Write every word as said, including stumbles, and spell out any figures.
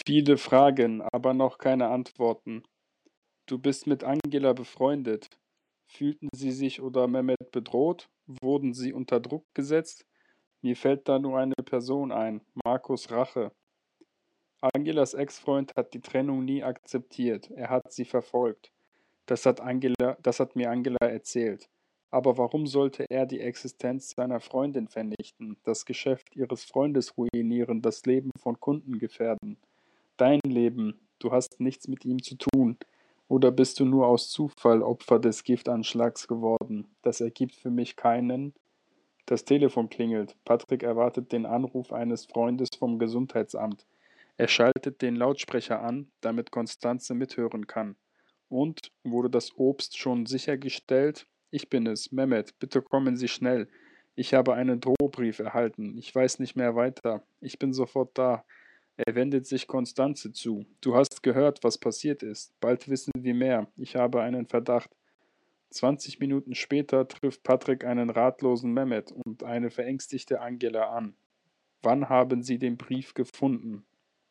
Viele Fragen, aber noch keine Antworten. Du bist mit Angela befreundet. Fühlten Sie sich oder Mehmet bedroht? Wurden Sie unter Druck gesetzt? Mir fällt da nur eine Person ein, Markus Rache. Angelas Ex-Freund hat die Trennung nie akzeptiert. Er hat sie verfolgt. Das hat Angela, das hat mir Angela erzählt. Aber warum sollte er die Existenz seiner Freundin vernichten, das Geschäft ihres Freundes ruinieren, das Leben von Kunden gefährden? Dein Leben, du hast nichts mit ihm zu tun. Oder bist du nur aus Zufall Opfer des Giftanschlags geworden? Das ergibt für mich keinen. Das Telefon klingelt. Patrick erwartet den Anruf eines Freundes vom Gesundheitsamt. Er schaltet den Lautsprecher an, damit Constanze mithören kann. Und, wurde das Obst schon sichergestellt? Ich bin es, Mehmet, bitte kommen Sie schnell. Ich habe einen Drohbrief erhalten. Ich weiß nicht mehr weiter. Ich bin sofort da. Er wendet sich Constanze zu. Du hast gehört, was passiert ist. Bald wissen wir mehr. Ich habe einen Verdacht. Zwanzig Minuten später trifft Patrick einen ratlosen Mehmet und eine verängstigte Angela an. Wann haben Sie den Brief gefunden?